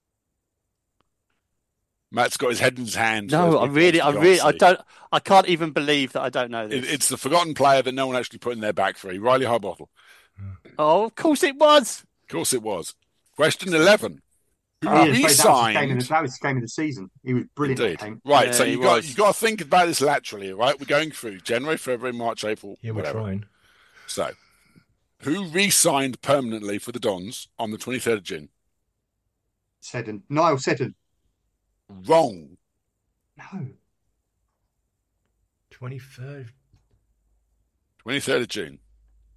Matt's got his head in his hands. No, I can't even believe that I don't know this. It's the forgotten player that no one actually put in their back three, Riley Harbottle. Oh, of course it was. Of course it was. Question 11. Who That was re-signed? that was the game of the season. He was brilliant Indeed. that game. Right, Yeah, so he you got was. to think about this laterally, right? We're going through January, February, March, April, Yeah, we're whatever. trying. So, who re-signed permanently for the Dons on the 23rd of June? Seddon. Niall Seddon. Wrong. No. 23rd. 23rd of June.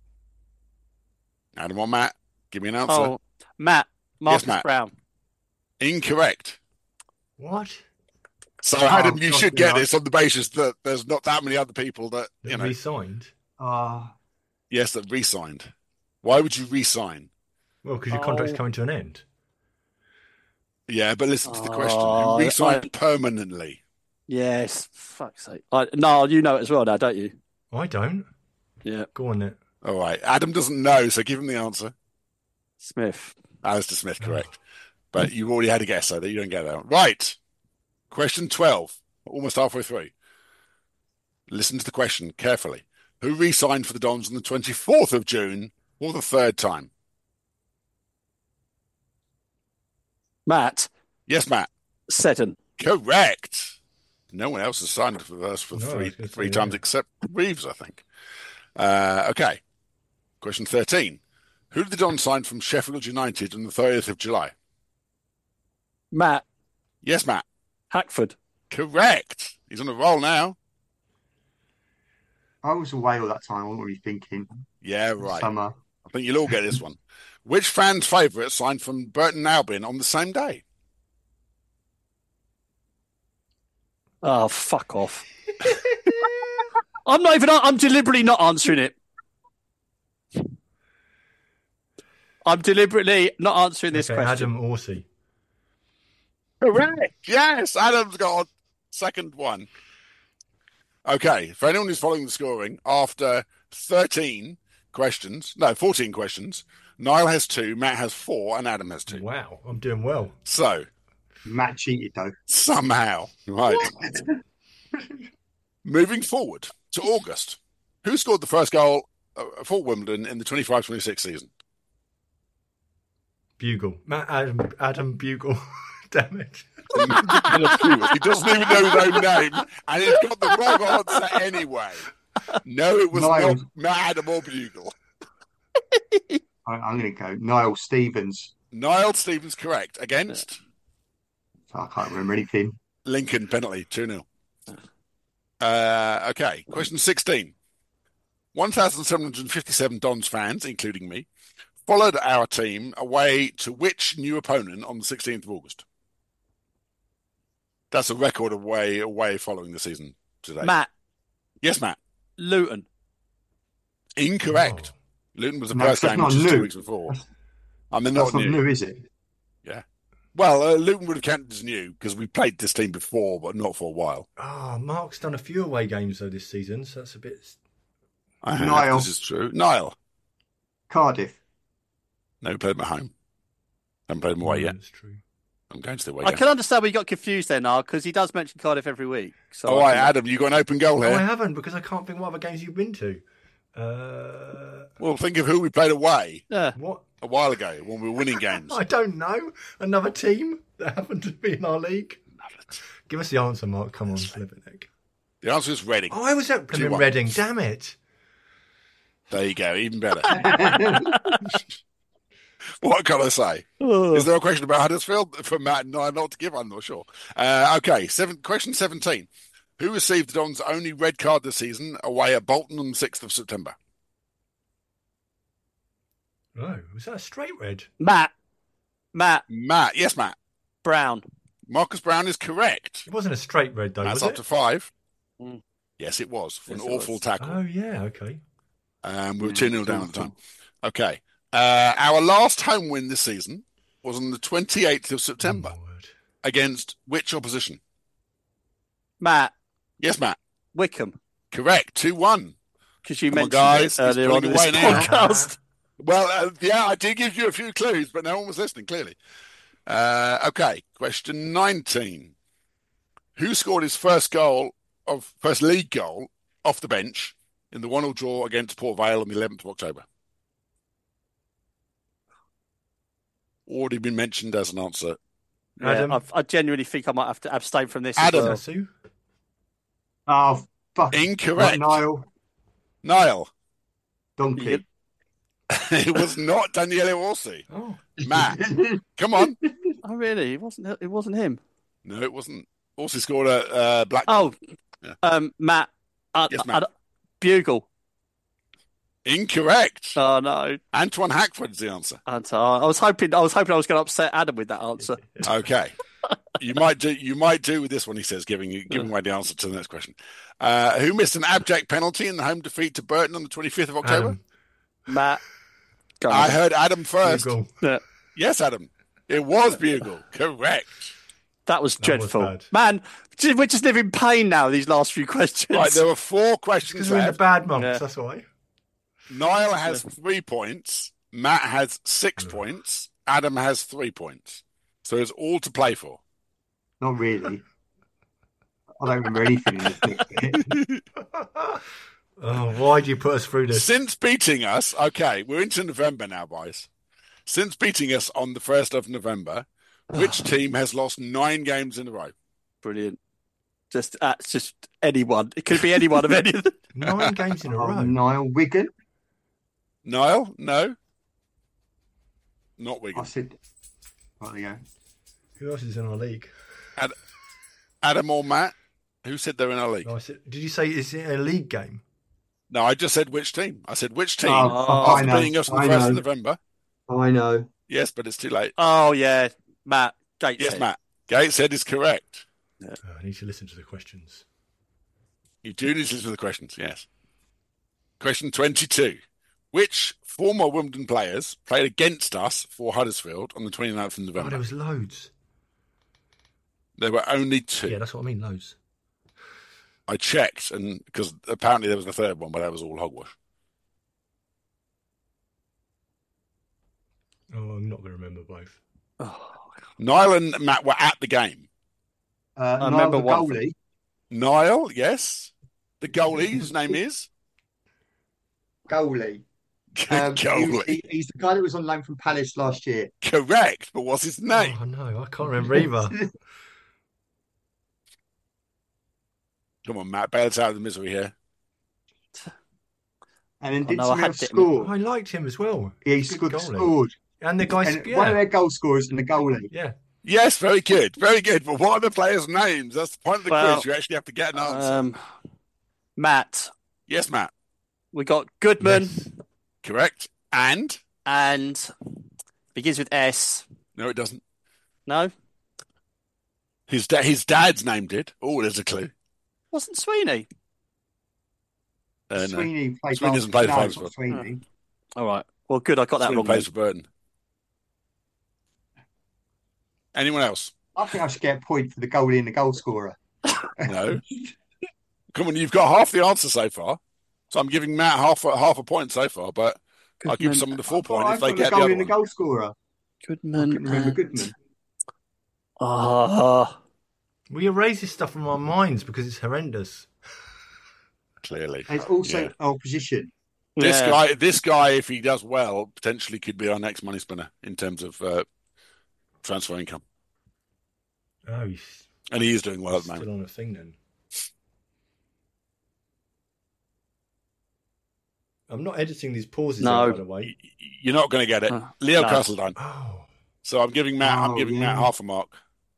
Adam or Matt, give me an answer. Oh, Matt. Marcus Matt. Brown. Incorrect. What? So, Adam, Oh, you God, should get no. this on the basis that there's not that many other people that, That re-signed? yes, that re-signed. Why would you re-sign? Well, because your contract's Oh. coming to an end. Yeah, but listen to the question. Who Oh, re-signed permanently? Yes, fuck's sake. Niall, you know it as well now, don't you? I don't. Yeah, Go on, then. All right. Adam doesn't know, so give him the answer. Smith. Alistair Smith, correct. But you already had a guess, so that you don't get that one. Right. Question 12. Almost halfway through. Listen to the question carefully. Who re-signed for the Dons on the 24th of June for the third time? Matt Yes, Matt. Seddon. Correct. No one else has signed for us for No, I was gonna three say, times yeah. except Reeves, I think. Okay. Question 13. Who did the Dons sign from Sheffield United on the 30th of July? Matt Yes, Matt. Hackford. Correct. He's on a roll now. I was away all that time. What were you thinking? Yeah, right. Summer. I think you'll all get this one. Which fan's favourite signed from Burton Albion on the same day? Oh, fuck off. I'm deliberately not answering it. I'm deliberately not answering this Okay, question. Adam Orsi. Correct. Yes, Adam's got second one. Okay, for anyone who's following the scoring, after 14 questions, Niall has 2, Matt has 4, and Adam has 2. Wow, I'm doing well. So, Matt cheated though. somehow, right. Moving forward to August, who scored the first goal for Wimbledon in the 25-26 season? Bugle. Adam Bugle. Damn it. He doesn't even know his own name, and he's got the wrong answer anyway. No, it was Niall. not Matt Adam or Bugle. I'm going to go Niall Stevens. Niall Stevens correct. Against I can't remember anything. Lincoln, penalty, 2-0. Okay, question 16. 1,757 Dons fans, including me, followed our team away to which new opponent on the 16th of August? That's a record away following the season today. Matt Yes, Matt. Luton. Incorrect. Oh. Luton was the No, first that's game, not which was 2 new. weeks before. That's- And they're That's not not new. new, is it? Well, Luton would have counted as new because we played this team before, but not for a while. Oh, Mark's done a few away games though this season, so that's a bit. I have. Niall. This is true. Niall. Cardiff. No, we played them at home. Haven't played them away yet. That's true. I'm going to the away I game. can understand where you got confused there, Niall, because he does mention Cardiff every week. So All right, Adam, you got an open goal No, I here. haven't because I can't think what other games you've been to. Well, think of who we played away Yeah. What? a while ago when we were winning games. I don't know. Another team that happened to be in our league. Give us the answer, Mark. Come on, flip it, Nick. The answer is Reading. Oh, I was at Plymouth 2-1. Reading. Damn it. There you go, even better. What can I say? Is there a question about Huddersfield from Matt? No, not to give. I'm not sure. Okay, question 17. Who received the Dons' only red card this season away at Bolton on the 6th of September? Oh, was that a straight red? Matt Matt. Yes, Matt. Brown. Marcus Brown is correct. It wasn't a straight red though, That's was up it? to 5. Mm. Yes, it was for Yes, an it awful was. tackle. Oh yeah, okay. We were 2-0 down at the time. Okay. Our last home win this season was on the 28th of September Oh, my word. against which opposition? Matt Yes, Matt. Wickham. Correct. 2-1. Because you Come on, mentioned guys, it he's earlier on pulling in this away now. podcast. Well, yeah, I did give you a few clues, but no one was listening, clearly. Okay. Question 19. Who scored his first league goal off the bench in the 1-1 draw against Port Vale on the 11th of October? Already been mentioned as an answer. Yeah, Adam? I genuinely think I might have to abstain from this. as Adam. well. Sasu? Oh, fuck. Incorrect. Niall. Niall. Donkey. It was not Daniele Orsi. Oh, Matt, come on. Oh, really? It wasn't him. No, it wasn't. Orsi scored a Blackburn. Oh, Yeah. Matt. Yes, Matt. Bugle. Incorrect. Oh no, Antoine Hackford's the answer. I was hoping I was going to upset Adam with that answer. Okay. You might do with this one, he says, giving away the answer to the next question. Who missed an abject penalty in the home defeat to Burton on the 25th of October? Adam. Matt, go I on. heard Adam first. Bugle. Yeah, Yes, Adam. It was Bugle. Correct. that was dreadful. bad. Man, we're just living pain now. These last few questions. Right, there were 4 questions Because we're in the left. bad months, Yeah. that's why. Niall has 3 points. Matt has 6 points. Adam has 3 points. So it's all to play for. Not really. I don't remember anything in this bit. Oh, why do you put us through this? Since beating us, okay, we're into November now, boys. Since beating us on the 1st of November, which team has lost 9 games in a row? Brilliant. It's just anyone. It could be anyone of any of them. 9 games in a Oh, row. Niall Wigan. Niall? No. Not I Wigan. said, oh, there you go. Who else is in our league? Adam or Matt? Who said they're in our league? No, did you say is it a league game? No, I just said which team. I said which team Oh, I after know. beating us on I the 1st know. of November. I know. Yes, but it's too late. Oh yeah, Matt Gateshead. Yes, Matt. Gateshead is correct. Oh, I need to listen to the questions. You do need to listen to the questions, yes. Question 22. Which former Wimbledon players played against us for Huddersfield on the 29th of Oh, November? there was loads. There were only 2. Yeah, that's what I mean, loads. I checked, and because apparently there was a third one, but that was all hogwash. Oh, I'm not going to remember both. Oh, Niall and Matt were at the game. Niall remember the one of goalie. Niall, yes. The goalie, whose name is? Goalie. Goalie. He's the guy that was on loan from Palace last year. Correct, but what's his name? Oh, no, I can't remember either. Come on, Matt, bail us out of the misery here. And then Oh, did no, I someone had else it. score? I liked him as well. Yeah, he Good goalie. scored. And the guys, And one of yeah. their goal scorers and the goalie. Yeah. Yes, very good, very good. But what are the players' names? That's the point of the Well, quiz. You actually have to get an answer. Matt, Yes, Matt. we got Goodman Yes. Correct. And? and begins with S. No, it doesn't. No, His dad's name did. Oh, there's a clue. wasn't Sweeney. No. Sweeney played Sweeney doesn't play for no, it's Huddersfield. not Sweeney. All right. Well, good. I got that Sweeney wrong. plays then. for Burton. Anyone else? I think I should get a point for the goalie and the goal scorer. No. Come on, you've got half the answer so far. So I'm giving Matt half a point so far, but I'll give Goodman. someone the full Oh, point I've if they got get the the goalie other and the one. goal scorer. I Goodman. couldn't remember and- Goodman. Ah, We erase this stuff from our minds because it's horrendous. Clearly. And it's also Yeah. our position. This guy, if he does well, potentially could be our next money spinner in terms of transfer income. Oh, he's And he is doing well at the moment. still on a thing then. I'm not editing these pauses, No. by the way. You're not going to get it. Oh, Leo no. Castledine. Oh. So I'm giving Matt. I'm Oh, giving yeah. Matt half a mark.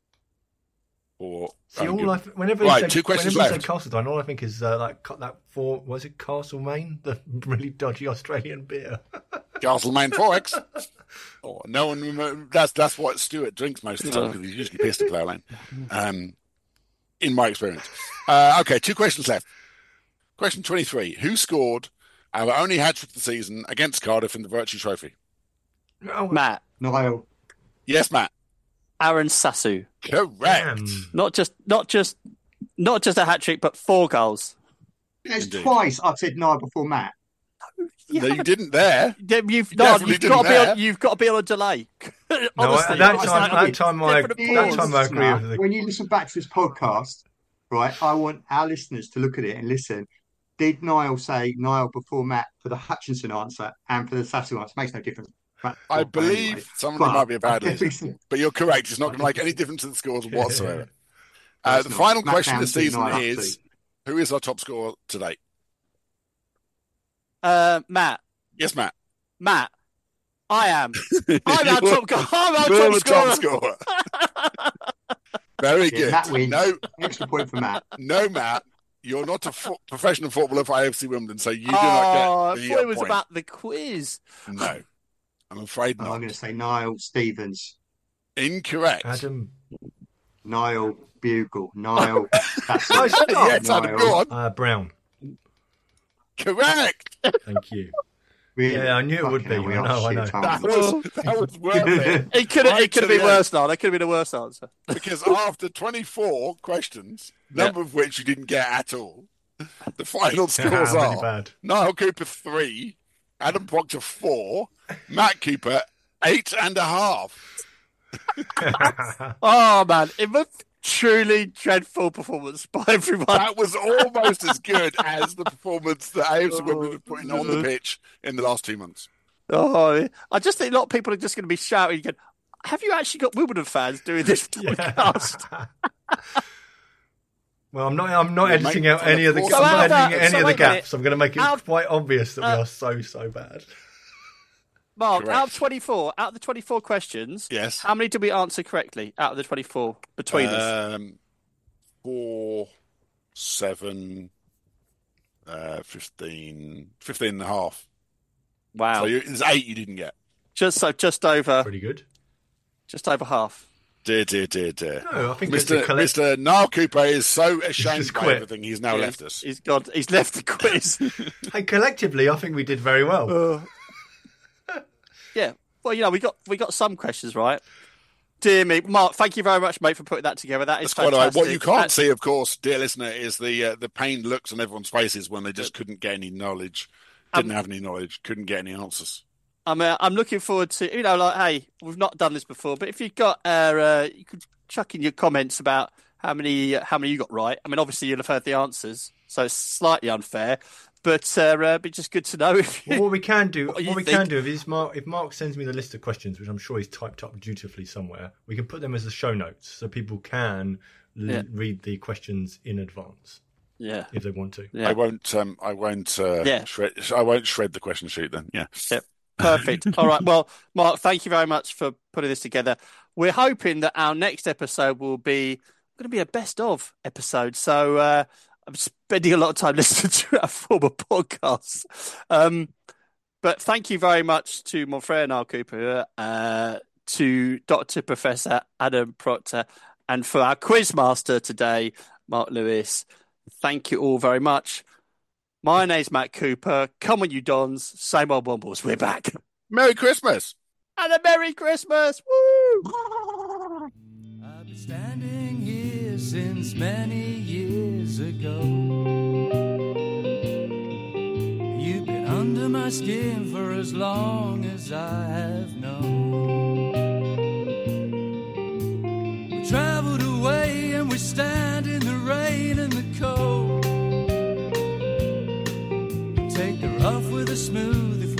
Or See, whenever Right, you say, 2 questions whenever you left. say Castledine, all I think is was it Castlemaine, the really dodgy Australian beer? Castlemaine 4X. Oh, no one remember. That's what Stuart drinks most of the time because he's usually pissed at Plough Lane. In my experience. Okay, 2 questions left. Question 23. Who scored our only hat-trick of the season against Cardiff in the Virtue Trophy? Oh, Matt, Niall. Yes, Matt. Aaron Sassu. Correct. damn. Not just a hat trick, but 4 goals. There's Indeed. twice I've said Niall before Matt. No, you didn't there. You've definitely got to didn't be there. on. You've got to be on a delay. No, Honestly, at that it's time, like, that time I different Dear that time I applause. agree with listener, the when you listen back to this podcast, right, I want our listeners to look at it and listen. Did Niall say Niall before Matt for the Hutchinson answer and for the Sassu answer? Makes no difference. I But believe anyway. somebody But might be a bad I listener. But you're correct. It's not going to make any difference to the scores whatsoever. It's The not. final Matt question this Townsend, season Niall is, who is our top scorer to date? Matt, Yes, Matt. I am. I'm our You're- top. I'm our You're the top top scorer. scorer. Very Yeah, good. Matt wins. No, Extra point for Matt. no, Matt. You're not a professional footballer for AFC Wimbledon, so you do not I get the thought it was point. about the quiz. No, I'm afraid I'm not. going to say Niall Stevens. Incorrect. Adam. Niall Bugle. Niall. That's Oh, it. stop. Yes, Adam, go on. Brown. Correct. Thank you. Really? Yeah, I knew it would Fucking be. hell, I know. shit, aren't we? That was worth it. It could have been worse, now. That could have been a worse answer. Because after 24 questions, number of which you didn't get at all, the final scores really are bad. Niall Cooper 3, Adam Proctor 4, Matt Cooper 8.5. Oh, man. It was truly dreadful performance by everyone. That was almost as good as the performance that AFC Wimbledon have put in on the pitch in the last 2 months. Oh, I just think a lot of people are just going to be shouting again. Have you actually got Wimbledon fans doing this podcast? Well, I'm not editing out any of the gaps. I'm going to make it quite obvious that we are so bad. Mark, Correct. out of the 24 questions, Yes. how many did we answer correctly out of the 24 between us? 4, 7, 15 and a half. Wow. So there's 8 you didn't get. Just over Pretty good. half. Dear. No, I think it's a Mr. Niall Cooper is so ashamed just by quit. everything, he's now left us. He's left the quiz. Hey, collectively, I think we did very well. Yeah. Well, we got some questions right. Dear me, Mark, thank you very much, mate, for putting that together. That is That's quite all right. fantastic. What you can't see, of course, dear listener, is the pained looks on everyone's faces when they just couldn't get any knowledge, didn't have any knowledge, couldn't get any answers. I'm looking forward to, hey, we've not done this before, but if you've got, you could chuck in your comments about how many you got right. I mean, obviously you'll have heard the answers, so it's slightly unfair, but it'd be just good to know if you, Well, what we can do, think. if Mark sends me the list of questions, which I'm sure he's typed up dutifully somewhere, we can put them as the show notes so people can read the questions in advance. Yeah, if they want to. Yeah. I won't shred the question sheet then. Yeah. Yep. Perfect. All right. Well, Mark, thank you very much for putting this together. We're hoping that our next episode will be going to be a best of episode. So I'm spending a lot of time listening to our former podcasts. But thank you very much to mon frère Niall Cooper, to Dr. Professor Adam Proctor, and for our quizmaster today, Mark Lewis. Thank you all very much. My name's Matt Cooper. Come on, you Dons. Same old Wombles. We're back. Merry Christmas. And a Merry Christmas. Woo! I've been standing here since many years ago. You've been under my skin for as long as I have known. We traveled away and we stand in the rain and the cold. Take the rough with the smooth if